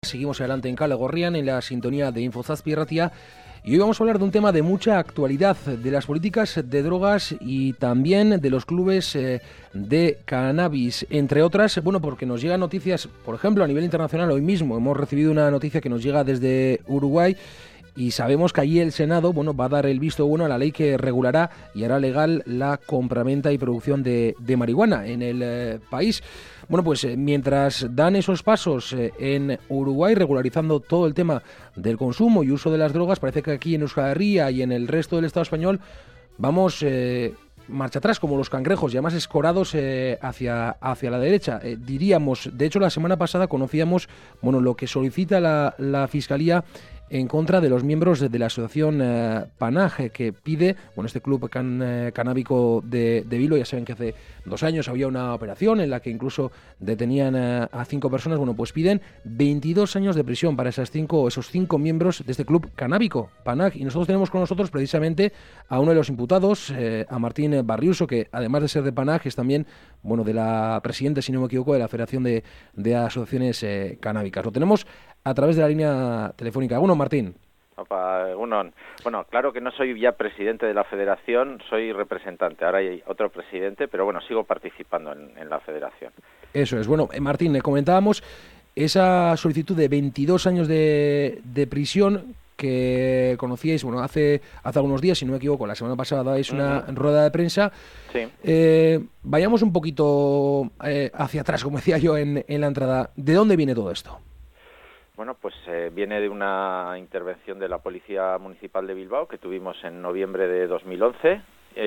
Seguimos adelante en Kale Gorrian, en la sintonía de Infozazpi Ratia, y hoy vamos a hablar de un tema de mucha actualidad, de las políticas de drogas y también de los clubes de cannabis, entre otras, bueno, porque nos llegan noticias, por ejemplo, a nivel internacional. Hoy mismo hemos recibido una noticia que nos llega desde Uruguay, y sabemos que allí el Senado, bueno, va a dar el visto bueno a la ley que regulará y hará legal la compraventa y producción de marihuana en el país. Bueno, pues mientras dan esos pasos en Uruguay, regularizando todo el tema del consumo y uso de las drogas, parece que aquí en Euskal Herria y en el resto del Estado español vamos marcha atrás, como los cangrejos, y además escorados hacia la derecha. Diríamos, de hecho, la semana pasada conocíamos, bueno, lo que solicita la Fiscalía en contra de los miembros de la asociación PANAG, que pide, bueno, este club canábico de Bilbo. Ya saben que hace 2 años había una operación en la que incluso detenían a 5 personas. Bueno, pues piden 22 años de prisión para esos 5 miembros de este club canábico, PANAG. Y nosotros tenemos con nosotros precisamente a uno de los imputados, a Martín Barriuso, que además de ser de PANAG es también, bueno, de la presidenta, si no me equivoco, de la Federación de Asociaciones Canábicas. Lo tenemos a través de la línea telefónica. Bueno, Martín. Opa, bueno, claro que no soy ya presidente de la federación, soy representante. Ahora hay otro presidente, pero bueno, sigo participando en la federación. Eso es. Bueno, Martín, le comentábamos esa solicitud de 22 años de prisión que conocíais, bueno, hace algunos días, si no me equivoco, la semana pasada dabais una rueda de prensa. Sí. Vayamos un poquito hacia atrás, como decía yo en la entrada. ¿De dónde viene todo esto? Bueno, pues viene de una intervención de la Policía Municipal de Bilbao que tuvimos en noviembre de 2011.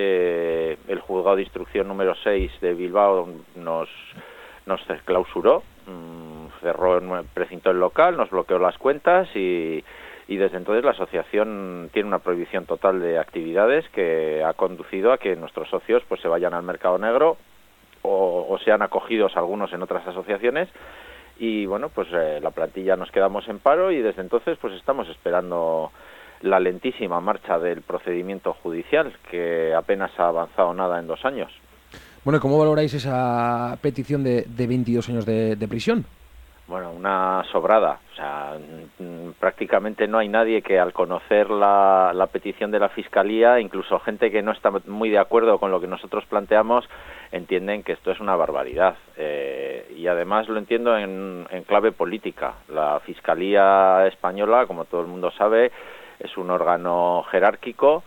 El juzgado de instrucción número 6 de Bilbao nos clausuró, cerró, precintó el local, nos bloqueó las cuentas y desde entonces la asociación tiene una prohibición total de actividades que ha conducido a que nuestros socios pues se vayan al mercado negro o sean acogidos algunos en otras asociaciones. Y bueno, pues la plantilla nos quedamos en paro y desde entonces pues estamos esperando la lentísima marcha del procedimiento judicial, que apenas ha avanzado nada en 2 años. Bueno, ¿cómo valoráis esa petición de 22 años de prisión? Bueno, una sobrada. O sea, prácticamente no hay nadie que al conocer la petición de la Fiscalía, incluso gente que no está muy de acuerdo con lo que nosotros planteamos, entienden que esto es una barbaridad. Y además lo entiendo en clave política. La Fiscalía española, como todo el mundo sabe, es un órgano jerárquico.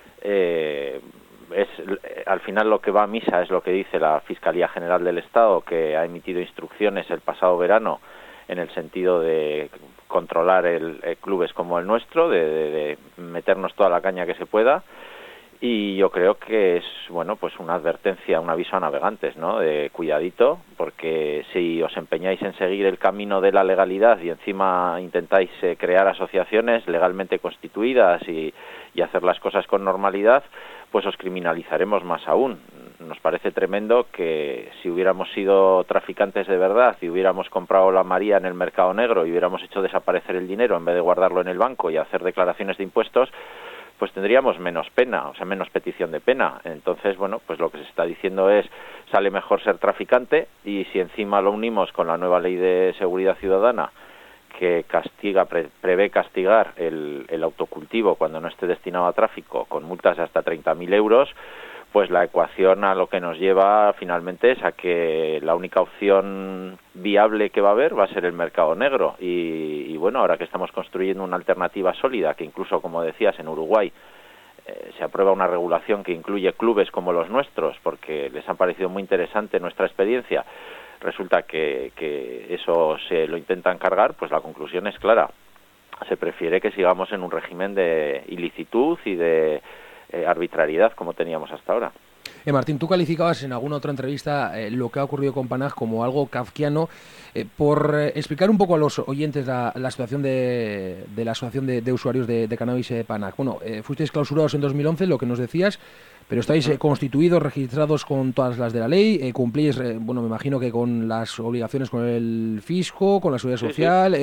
Al final lo que va a misa es lo que dice la Fiscalía General del Estado, que ha emitido instrucciones el pasado verano en el sentido de controlar clubes como el nuestro, de meternos toda la caña que se pueda. Y yo creo que es, bueno, pues una advertencia, un aviso a navegantes, ¿no? De cuidadito, porque si os empeñáis en seguir el camino de la legalidad y encima intentáis crear asociaciones legalmente constituidas y hacer las cosas con normalidad, pues os criminalizaremos más aún. Nos parece tremendo que si hubiéramos sido traficantes de verdad y hubiéramos comprado la María en el mercado negro y hubiéramos hecho desaparecer el dinero en vez de guardarlo en el banco y hacer declaraciones de impuestos, pues tendríamos menos pena, o sea, menos petición de pena. Entonces, bueno, pues lo que se está diciendo es, sale mejor ser traficante, y si encima lo unimos con la nueva ley de seguridad ciudadana, que prevé castigar el autocultivo cuando no esté destinado a tráfico, con multas de hasta 30.000 euros, pues la ecuación a lo que nos lleva finalmente es a que la única opción viable que va a haber va a ser el mercado negro. Y bueno, ahora que estamos construyendo una alternativa sólida, que incluso, como decías, en Uruguay se aprueba una regulación que incluye clubes como los nuestros, porque les ha parecido muy interesante nuestra experiencia, resulta que eso se lo intentan cargar, pues la conclusión es clara. Se prefiere que sigamos en un régimen de ilicitud y de arbitrariedad como teníamos hasta ahora. Martín, tú calificabas en alguna otra entrevista lo que ha ocurrido con PANAG como algo kafkiano. Por explicar un poco a los oyentes la situación de la Asociación de Usuarios de Cannabis PANAG. Bueno, fuisteis clausurados en 2011, lo que nos decías, pero estáis constituidos, registrados con todas las de la ley, cumplís, bueno, me imagino que con las obligaciones con el fisco, con la seguridad social.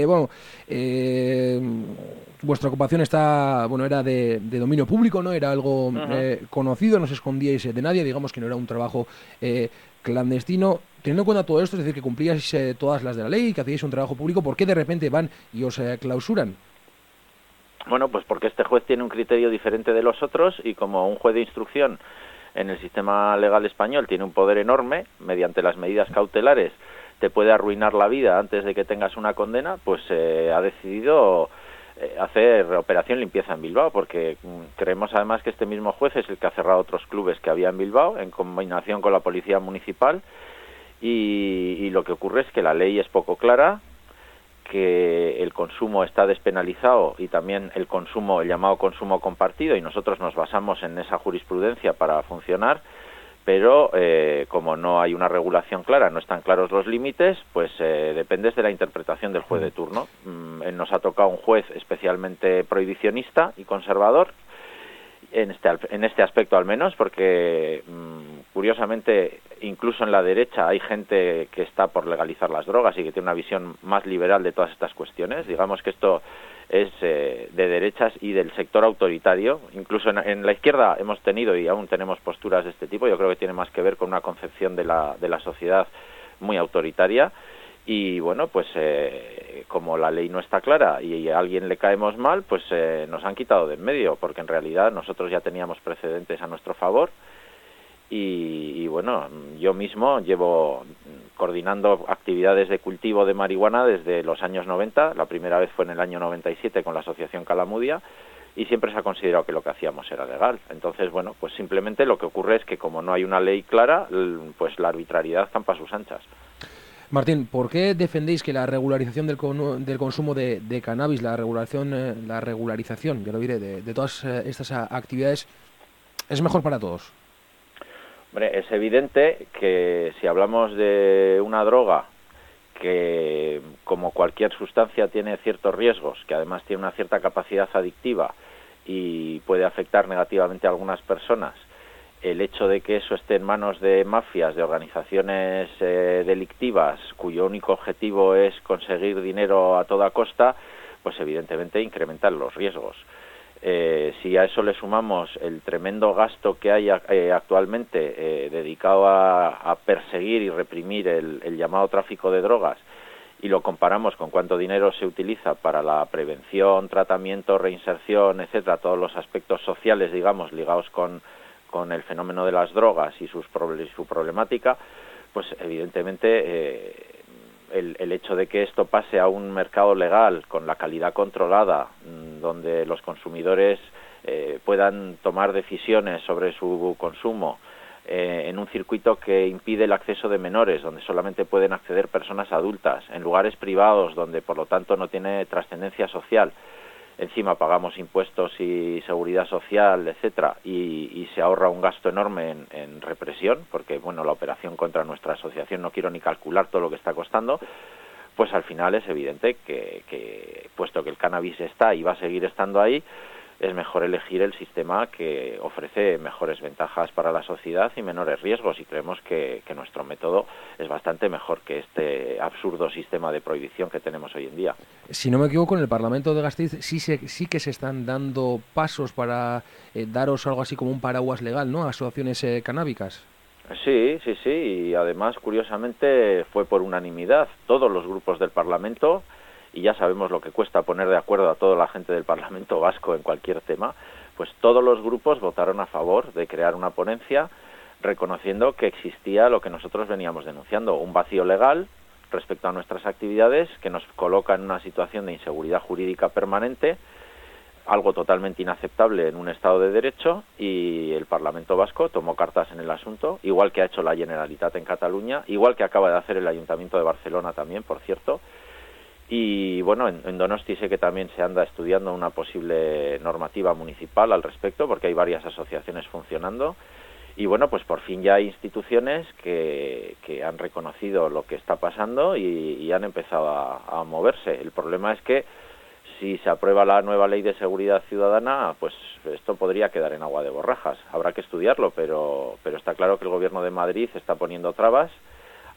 Vuestra ocupación era de dominio público, ¿no? Era algo conocido, no os escondíais de nadie, digamos que no era un trabajo clandestino. Teniendo en cuenta todo esto, es decir, que cumplíais todas las de la ley, que hacíais un trabajo público, ¿por qué de repente van y os clausuran? Bueno, pues porque este juez tiene un criterio diferente de los otros y como un juez de instrucción en el sistema legal español tiene un poder enorme, mediante las medidas cautelares te puede arruinar la vida antes de que tengas una condena, pues ha decidido hacer operación limpieza en Bilbao, porque creemos además que este mismo juez es el que ha cerrado otros clubes que había en Bilbao en combinación con la policía municipal y lo que ocurre es que la ley es poco clara, que el consumo está despenalizado y también el consumo, el llamado consumo compartido, y nosotros nos basamos en esa jurisprudencia para funcionar, pero como no hay una regulación clara, no están claros los límites, pues dependes de la interpretación del juez de turno. Nos ha tocado un juez especialmente prohibicionista y conservador, en este aspecto al menos, porque curiosamente incluso en la derecha hay gente que está por legalizar las drogas y que tiene una visión más liberal de todas estas cuestiones. Digamos que esto es de derechas y del sector autoritario. Incluso en la izquierda hemos tenido y aún tenemos posturas de este tipo. Yo creo que tiene más que ver con una concepción de la sociedad muy autoritaria. Y bueno, pues como la ley no está clara y a alguien le caemos mal, pues nos han quitado de en medio, porque en realidad nosotros ya teníamos precedentes a nuestro favor y bueno, yo mismo llevo coordinando actividades de cultivo de marihuana desde los años 90, la primera vez fue en el año 97 con la asociación Calamudia, y siempre se ha considerado que lo que hacíamos era legal. Entonces, bueno, pues simplemente lo que ocurre es que como no hay una ley clara, pues la arbitrariedad campa a sus anchas. Martín, ¿por qué defendéis que la regularización del consumo de cannabis, la regularización, ya lo diré, de todas estas actividades es mejor para todos? Hombre, es evidente que si hablamos de una droga que, como cualquier sustancia, tiene ciertos riesgos, que además tiene una cierta capacidad adictiva y puede afectar negativamente a algunas personas, el hecho de que eso esté en manos de mafias, de organizaciones delictivas, cuyo único objetivo es conseguir dinero a toda costa, pues evidentemente incrementan los riesgos. Si a eso le sumamos el tremendo gasto que hay actualmente dedicado a perseguir y reprimir el llamado tráfico de drogas, y lo comparamos con cuánto dinero se utiliza para la prevención, tratamiento, reinserción, etcétera, todos los aspectos sociales, digamos, ligados con el fenómeno de las drogas y su problemática, pues evidentemente el hecho de que esto pase a un mercado legal con la calidad controlada, donde los consumidores puedan tomar decisiones sobre su consumo en un circuito que impide el acceso de menores, donde solamente pueden acceder personas adultas, en lugares privados donde por lo tanto no tiene trascendencia social. Encima pagamos impuestos y seguridad social, etcétera, y se ahorra un gasto enorme en represión, porque bueno, la operación contra nuestra asociación no quiero ni calcular todo lo que está costando, pues al final es evidente que puesto que el cannabis está y va a seguir estando ahí, es mejor elegir el sistema que ofrece mejores ventajas para la sociedad y menores riesgos, y creemos que nuestro método es bastante mejor que este absurdo sistema de prohibición que tenemos hoy en día. Si no me equivoco, en el Parlamento de Gasteiz sí que se están dando pasos para daros algo así como un paraguas legal, ¿no?, a asociaciones canábicas. Sí, y además, curiosamente, fue por unanimidad. Todos los grupos del Parlamento, y ya sabemos lo que cuesta poner de acuerdo a toda la gente del Parlamento vasco en cualquier tema, pues todos los grupos votaron a favor de crear una ponencia reconociendo que existía lo que nosotros veníamos denunciando, un vacío legal respecto a nuestras actividades que nos coloca en una situación de inseguridad jurídica permanente, algo totalmente inaceptable en un Estado de Derecho, y el Parlamento vasco tomó cartas en el asunto, igual que ha hecho la Generalitat en Cataluña, igual que acaba de hacer el Ayuntamiento de Barcelona también, por cierto. Y bueno, en Donosti sé que también se anda estudiando una posible normativa municipal al respecto, porque hay varias asociaciones funcionando. Y bueno, pues por fin ya hay instituciones que han reconocido lo que está pasando y han empezado a moverse. El problema es que si se aprueba la nueva ley de seguridad ciudadana, pues esto podría quedar en agua de borrajas. Habrá que estudiarlo, pero está claro que el Gobierno de Madrid está poniendo trabas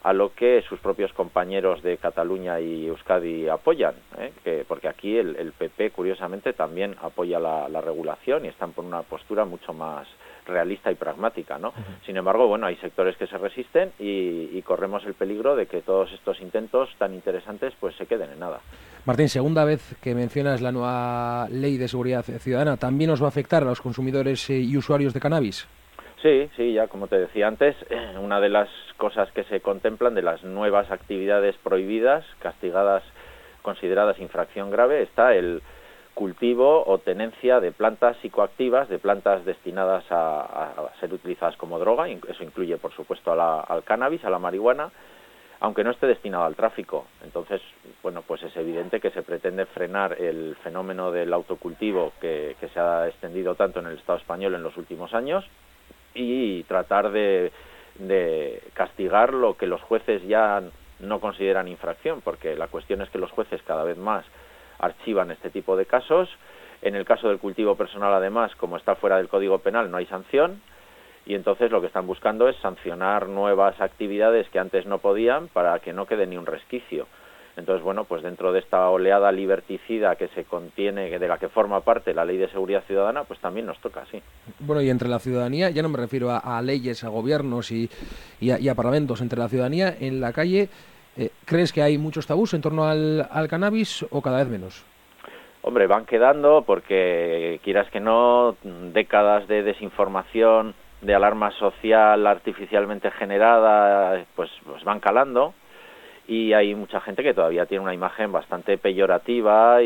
a lo que sus propios compañeros de Cataluña y Euskadi apoyan, porque aquí el PP, curiosamente, también apoya la regulación y están por una postura mucho más realista y pragmática, ¿no? Sin embargo, bueno, hay sectores que se resisten y corremos el peligro de que todos estos intentos tan interesantes pues se queden en nada. Martín, segunda vez que mencionas la nueva Ley de Seguridad Ciudadana. ¿También nos va a afectar a los consumidores y usuarios de cannabis? Sí, ya como te decía antes, una de las cosas que se contemplan de las nuevas actividades prohibidas, castigadas, consideradas infracción grave, está el cultivo o tenencia de plantas psicoactivas, de plantas destinadas a ser utilizadas como droga. Eso incluye, por supuesto, al cannabis, a la marihuana, aunque no esté destinado al tráfico. Entonces, bueno, pues es evidente que se pretende frenar el fenómeno del autocultivo que se ha extendido tanto en el Estado español en los últimos años, y tratar de castigar lo que los jueces ya no consideran infracción, porque la cuestión es que los jueces cada vez más archivan este tipo de casos. En el caso del cultivo personal, además, como está fuera del Código Penal, no hay sanción, y entonces lo que están buscando es sancionar nuevas actividades que antes no podían para que no quede ni un resquicio. Entonces, bueno, pues dentro de esta oleada liberticida que se contiene, de la que forma parte la Ley de Seguridad Ciudadana, pues también nos toca, sí. Bueno, y entre la ciudadanía, ya no me refiero a leyes, a gobiernos y a parlamentos, entre la ciudadanía en la calle, ¿crees que hay muchos tabús en torno al cannabis o cada vez menos? Hombre, van quedando porque, quieras que no, décadas de desinformación, de alarma social artificialmente generada, pues van calando. Y hay mucha gente que todavía tiene una imagen bastante peyorativa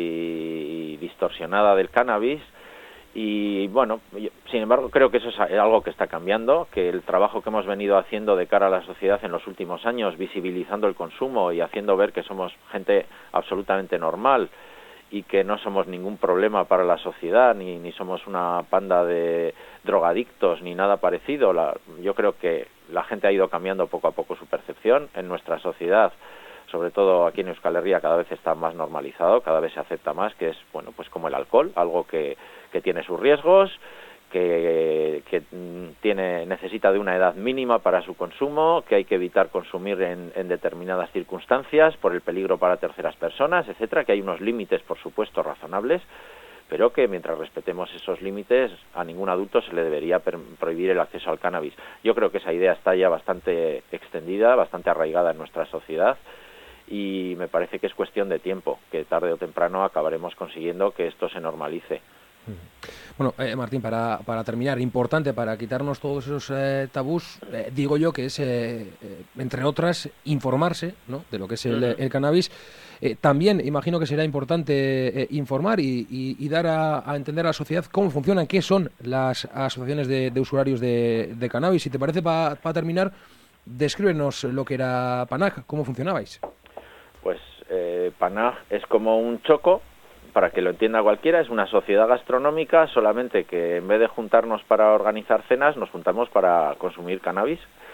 y distorsionada del cannabis. Y bueno, sin embargo, creo que eso es algo que está cambiando, que el trabajo que hemos venido haciendo de cara a la sociedad en los últimos años, visibilizando el consumo y haciendo ver que somos gente absolutamente normal y que no somos ningún problema para la sociedad, ni somos una panda de drogadictos, ni nada parecido. Yo creo que la gente ha ido cambiando poco a poco su percepción. En nuestra sociedad, sobre todo aquí en Euskal Herria, cada vez está más normalizado, cada vez se acepta más, que es, bueno, pues como el alcohol, algo que tiene sus riesgos, que necesita de una edad mínima para su consumo, que hay que evitar consumir en determinadas circunstancias por el peligro para terceras personas, etcétera, que hay unos límites, por supuesto, razonables, pero que mientras respetemos esos límites a ningún adulto se le debería prohibir el acceso al cannabis. Yo creo que esa idea está ya bastante extendida, bastante arraigada en nuestra sociedad, y me parece que es cuestión de tiempo, que tarde o temprano acabaremos consiguiendo que esto se normalice. Bueno, Martín, para terminar, importante para quitarnos todos esos tabús, digo yo que es, entre otras, informarse, ¿no?, de lo que es el cannabis. También imagino que será importante informar y dar a entender a la sociedad cómo funcionan, qué son las asociaciones de usuarios de cannabis. Si te parece, para terminar, descríbenos lo que era PANAG, cómo funcionabais. Pues PANAG es como un choco. Para que lo entienda cualquiera, es una sociedad gastronómica, solamente que en vez de juntarnos para organizar cenas, nos juntamos para consumir cannabis.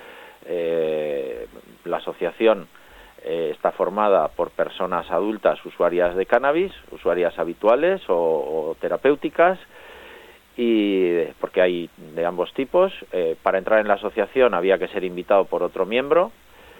La asociación está formada por personas adultas usuarias de cannabis, usuarias habituales o terapéuticas, y porque hay de ambos tipos. Para entrar en la asociación había que ser invitado por otro miembro,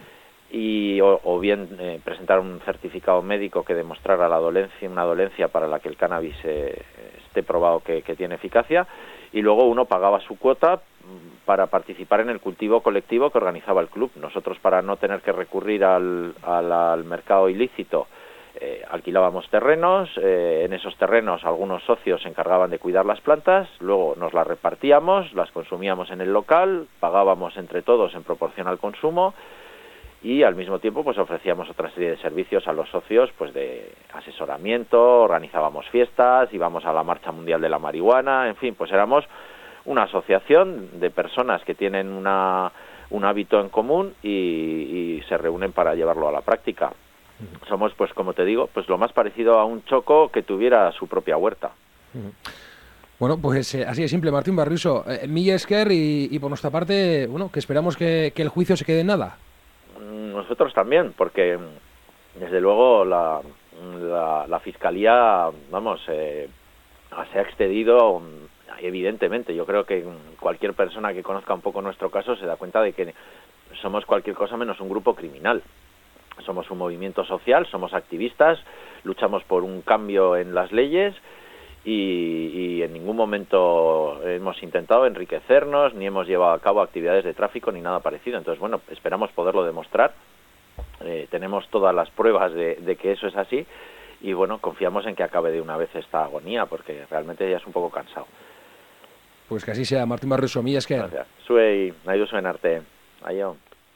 o bien presentar un certificado médico que demostrara una dolencia para la que el cannabis esté probado que tiene eficacia, y luego uno pagaba su cuota para participar en el cultivo colectivo que organizaba el club. Nosotros, para no tener que recurrir al mercado ilícito, alquilábamos terrenos. En esos terrenos algunos socios se encargaban de cuidar las plantas, luego nos las repartíamos, las consumíamos en el local, pagábamos entre todos en proporción al consumo, y al mismo tiempo pues ofrecíamos otra serie de servicios a los socios, pues de asesoramiento, organizábamos fiestas, íbamos a la Marcha Mundial de la Marihuana, en fin, pues éramos una asociación de personas que tienen un hábito en común y se reúnen para llevarlo a la práctica. Somos, pues como te digo, pues lo más parecido a un choco que tuviera su propia huerta. Bueno, pues así de simple, Martín Barriuso. Mila esker y por nuestra parte, bueno, que esperamos que el juicio se quede en nada. Nosotros también, porque desde luego la Fiscalía, se ha excedido evidentemente. Yo creo que cualquier persona que conozca un poco nuestro caso se da cuenta de que somos cualquier cosa menos un grupo criminal. Somos un movimiento social, somos activistas, luchamos por un cambio en las leyes y en ningún momento hemos intentado enriquecernos, ni hemos llevado a cabo actividades de tráfico ni nada parecido. Entonces, bueno, esperamos poderlo demostrar. Tenemos todas las pruebas de que eso es así y, bueno, confiamos en que acabe de una vez esta agonía, porque realmente ya es un poco cansado. Pues que así sea. Martín Barroso, mila esker. Gracias. Zuei, nahi duzuen arte. Aio.